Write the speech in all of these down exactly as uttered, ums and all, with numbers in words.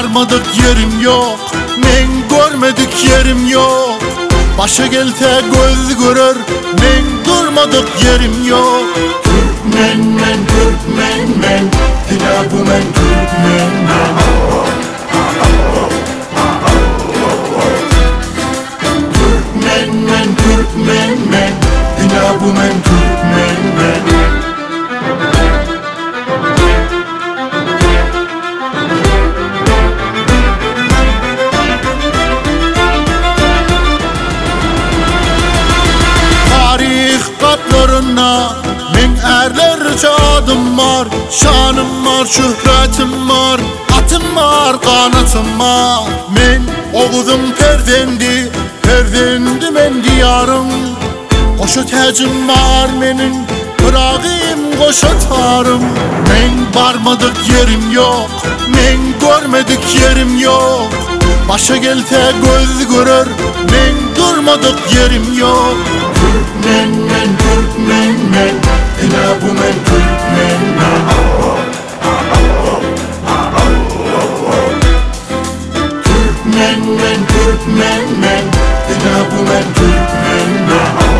barmadık yerim yok, men görmedik yerim yok. Başa gelte göz görür, men durmadık yerim yok. Türkmen men, Türkmen men, dina bu men, Türkmen men. Türkmen men, Türkmen men, dina bu men, Türkmen men. Katlarına min erlerce adım var, şanım var, şöhretim var, atım var, kanatım var. Men oğudum perdendi, perdendi men diyarım. Koşu tecim var menin, bırakayım koşu tarım. Men barmadık yerim yok, men görmedik yerim yok. Başa gelte göz görür, men durmadık yerim yok. Türkmen men, Türkmen men, dina bu men, Türkmen men. Türkmen men, Türkmen men, dina bu men, Türkmen men.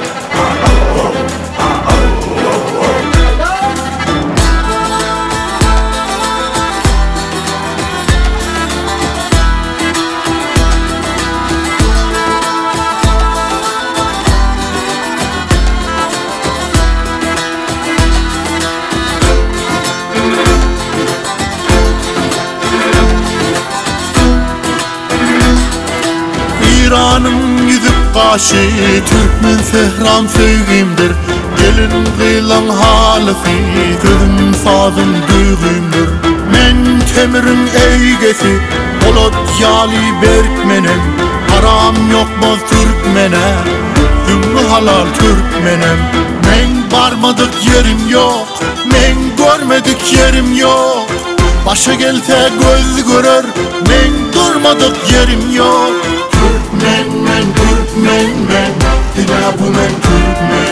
İran'ın yüzük kaşı, Türkmen sehram sevgimdir. Gelin kıyılan halifi, gözüm sazım düğümdür. Men temirin eygesi, Polat yali berkmenem. Haram yokmaz Türkmene, zümrü halal Türkmenem. Men barmadık yerim yok, men görmedik yerim yok. Başa gelte göz görür, men durmadık yerim yok. Türkmen men, Türkmen men, dina bu men, Türkmen.